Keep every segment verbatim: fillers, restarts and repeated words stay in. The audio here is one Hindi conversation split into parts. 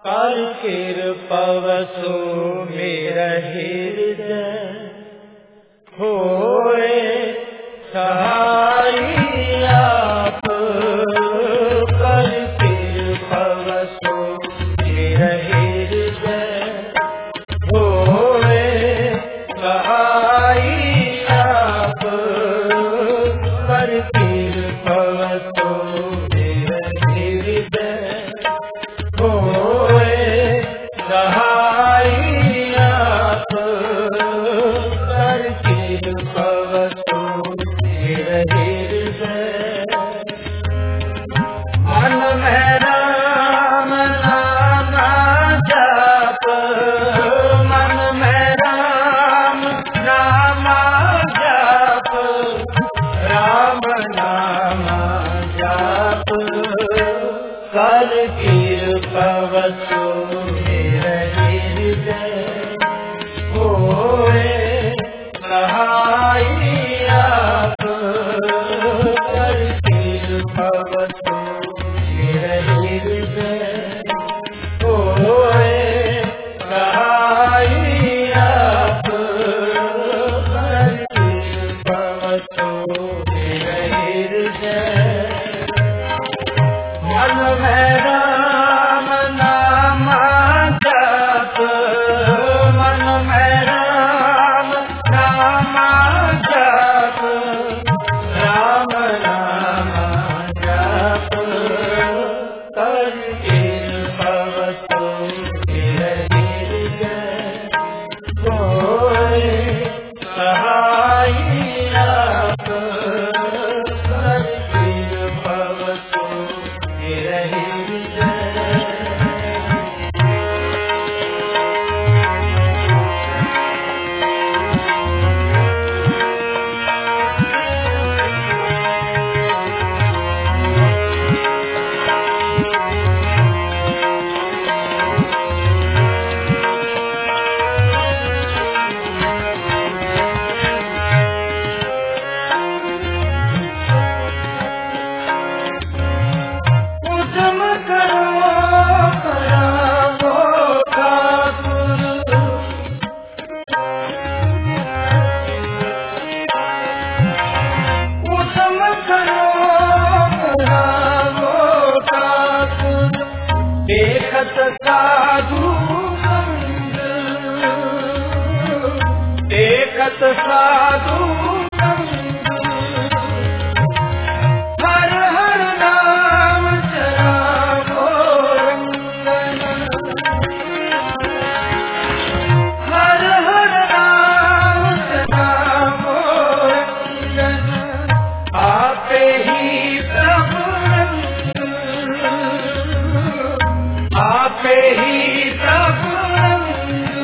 कर कृपवसु मेरा हृदय होए सहाय आप। कर कृपवसु मेरा हृदय होए सहाय आप। कर कृपवसु मेरा हृदय होए सहाय आप। कर कृपवसु मेरा हृदय। मन में राम नाम जाप। मन में राम नाम जाप। राम नाम जाप। कर कृपवसु मेरा हृदय होए सहाय आप। कर कृपवसु मेरा हृदय होए सहाय आप। कर कृपवसु मेरा हृदय। मन में राम नाम जाप। मन में राम नाम जाप। राम नाम जाप। कर कृपवसु मेरा हृदय होए सहाय आप। कर कृपवसु मेरा हृदय। उद्यम करो करावो ठाकुर। उद्यम करो करावो ठाकुर। देखत साधु संग। देखत साधु संग। हर हर नाम चरावो रंगन। हर हर नाम चरावो रंगन। आपे ही प्रभु रंग। आपे ही प्रभु रंग।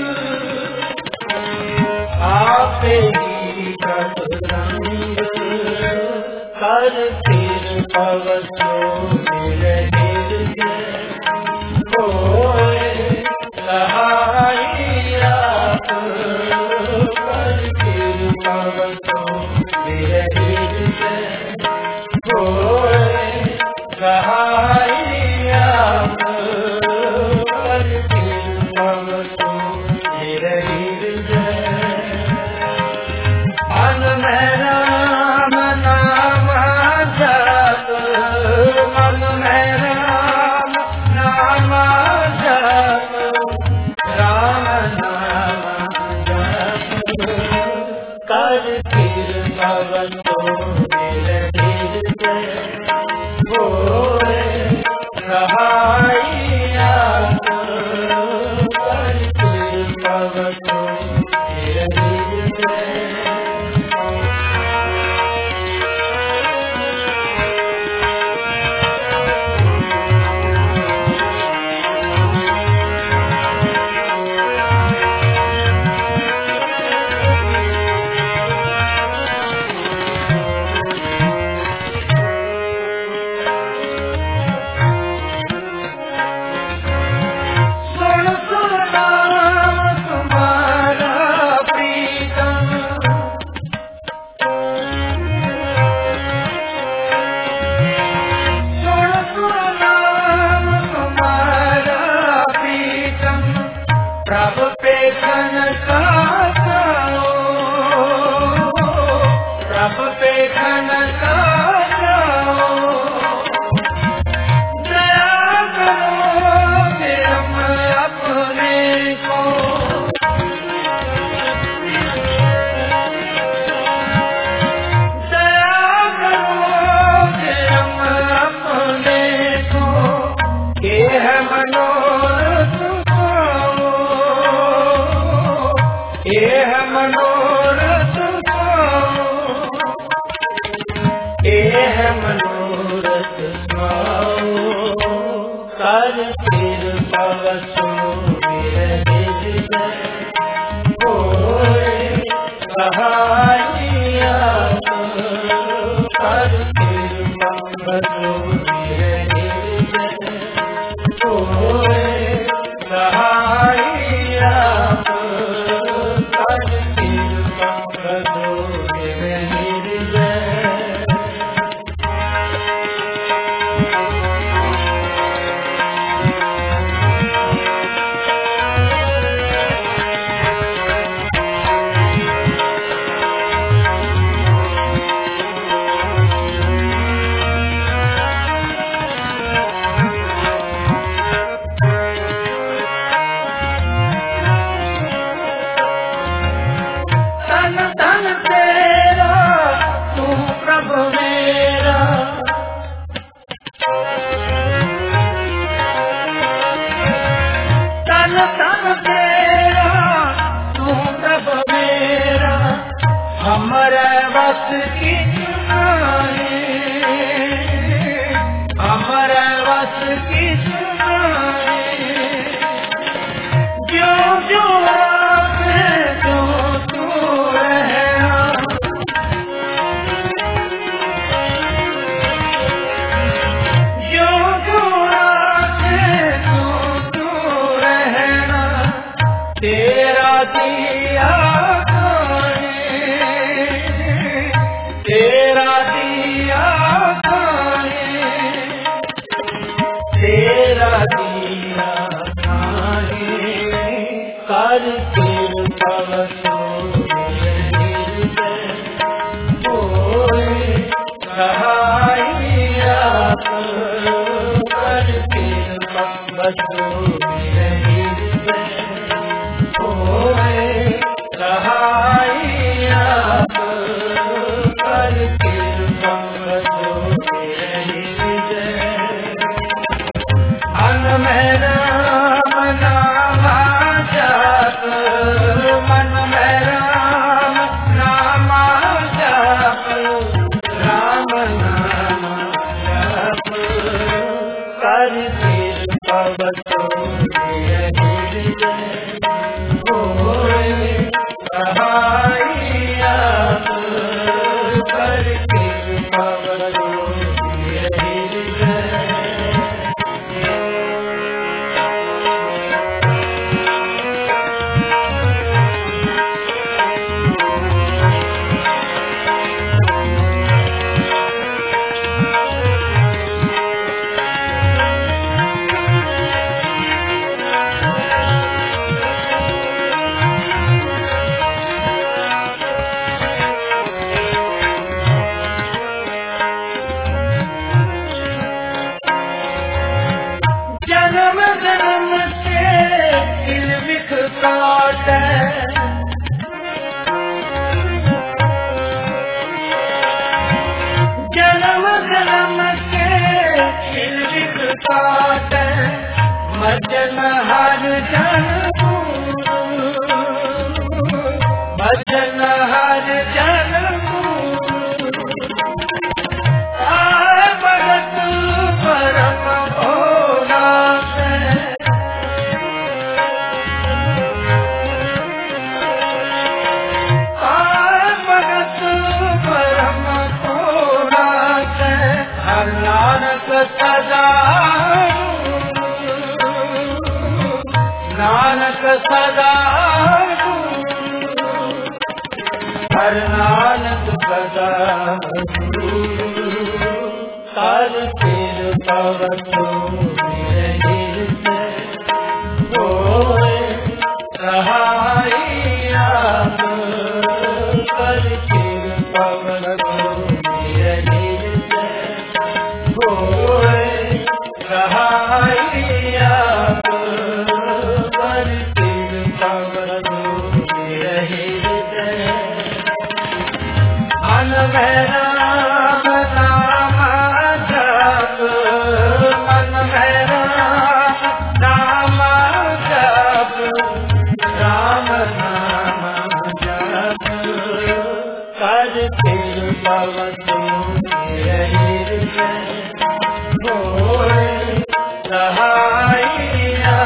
आपे ही प्रभु रंग। कर कृपवसु मेरा हृदय होए सहाय आप। कर कृपवसु मेरा हृदय होए सहाय आप। कर कृपवसु मेरा हृदय। मन में राम नाम जाप। रस की सुनाए, अमर रस की सुनाए, जो जो आवे जो तू रहना, जो जो आवे जो तू रहना, तेरा दिया तेरा दिया खाए, तेरा दिया खाए, कर कृपा होए सहाइया, कर कृपा होए सहाइया, मन में राम नाम जाप, मन में राम नाम जाप, राम नाम जाप, कर कृपा होए सहाइया, कर कृपा जन्म जन्म से दिल विख काटे, जन्म जन्म से दिल विख काटे, मजन हर जन्म, मजन हर जन्म, आए भगत परम भोला से, आए भगत परम भोला से, हर नानक सदा, नानक सदा, हर नानक सदा, कर कृपा होए सहाइया, कर कृपा होए सहाइया, कर कृपा मन में राम नाम जप, मन में राम नाम जप, राम नाम जप, कर कृपा होए सहाइया,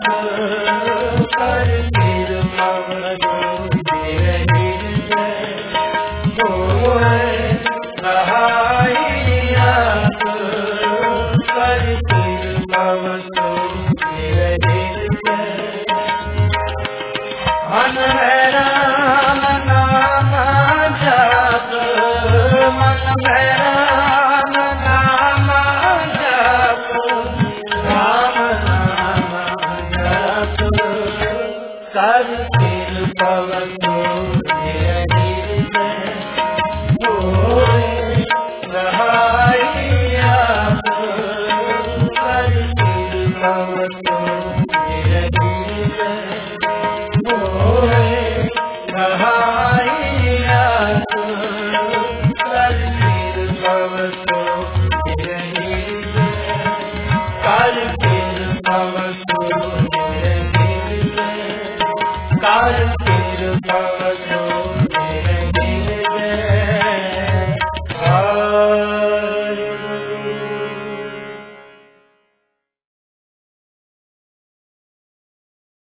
कर कृपा होए सहाइया, कर कृपा मन में राम नाम जप, मन में राम नाम जप, राम नाम जप, कर कृपा होए सहाइया, कर कृपा होए सहाइया, कर कृपा कर कृपा कर कृपा